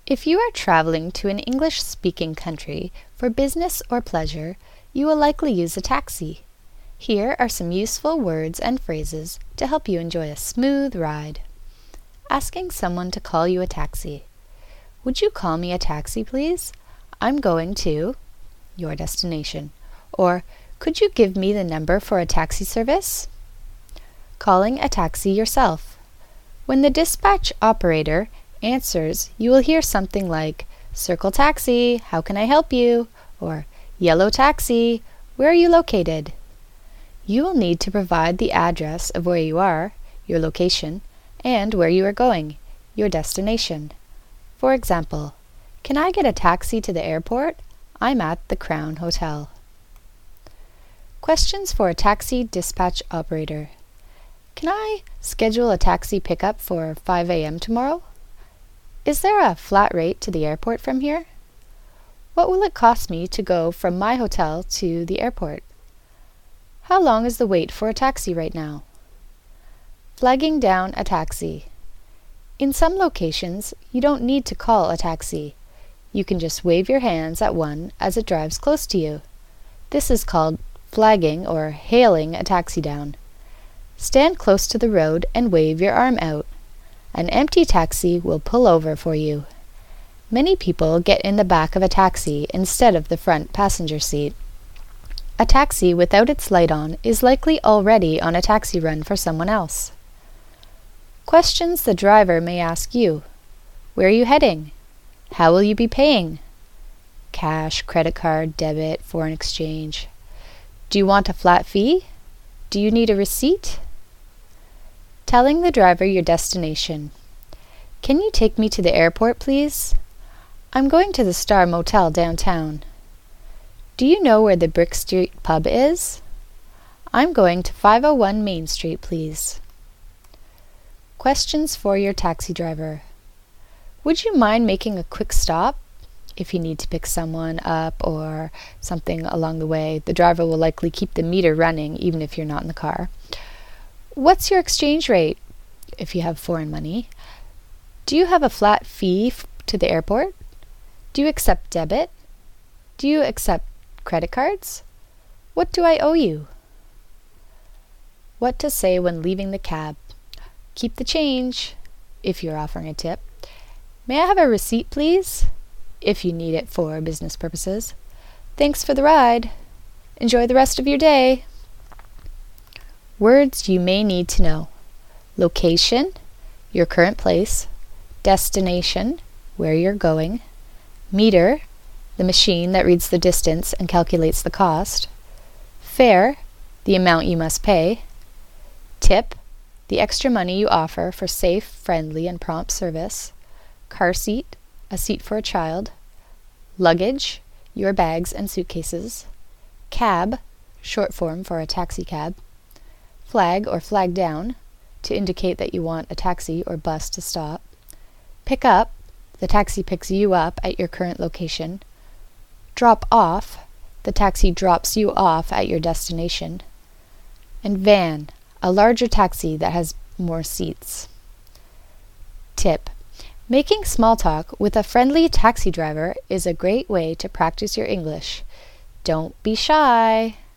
If you are traveling to an English-speaking country for business or pleasure, you will likely use a taxi. Here are some useful words and phrases to help you enjoy a smooth ride. Asking someone to call you a taxi. Would you call me a taxi, please? I'm going to your destination. Or, could you give me the number for a taxi service? Calling a taxi yourself. When the dispatch operator answers, you will hear something like, "Circle Taxi, how can I help you?" or "Yellow Taxi, where are you located?" You will need to provide the address of where you are, your location, and where you are going, your destination. For example, "Can I get a taxi to the airport? I'm at the Crown Hotel." Questions for a taxi dispatch operator. Can I schedule a taxi pickup for 5 a.m. tomorrow? Is there a flat rate to the airport from here? What will it cost me to go from my hotel to the airport? How long is the wait for a taxi right now? Flagging down a taxi. In some locations, you don't need to call a taxi. You can just wave your hands at one as it drives close to you. This is called flagging or hailing a taxi down. Stand close to the road and wave your arm out. An empty taxi will pull over for you. Many people get in the back of a taxi instead of the front passenger seat. A taxi without its light on is likely already on a taxi run for someone else. Questions the driver may ask you. Where are you heading? How will you be paying? Cash, credit card, debit, foreign exchange. Do you want a flat fee? Do you need a receipt? Telling the driver your destination. Can you take me to the airport, please? I'm going to the Star Motel downtown. Do you know where the Brick Street pub is? I'm going to 501 Main Street, please. Questions for your taxi driver. Would you mind making a quick stop? If you need to pick someone up or something along the way, the driver will likely keep the meter running even if you're not in the car. What's your exchange rate if you have foreign money? Do you have a flat fee to the airport? Do you accept debit? Do you accept credit cards? What do I owe you? What to say when leaving the cab. Keep the change if you're offering a tip. May I have a receipt, please? If you need it for business purposes. Thanks for the ride. Enjoy the rest of your day. Words you may need to know. Location, your current place. Destination, where you're going. Meter, the machine that reads the distance and calculates the cost. Fare, the amount you must pay. Tip, the extra money you offer for safe, friendly, and prompt service. Car seat, a seat for a child. Luggage, your bags and suitcases. Cab, short form for a taxi cab. Flag or flag down, to indicate that you want a taxi or bus to stop. Pick up, the taxi picks you up at your current location. Drop off, the taxi drops you off at your destination. And van, a larger taxi that has more seats. Tip. Making small talk with a friendly taxi driver is a great way to practice your English. Don't be shy.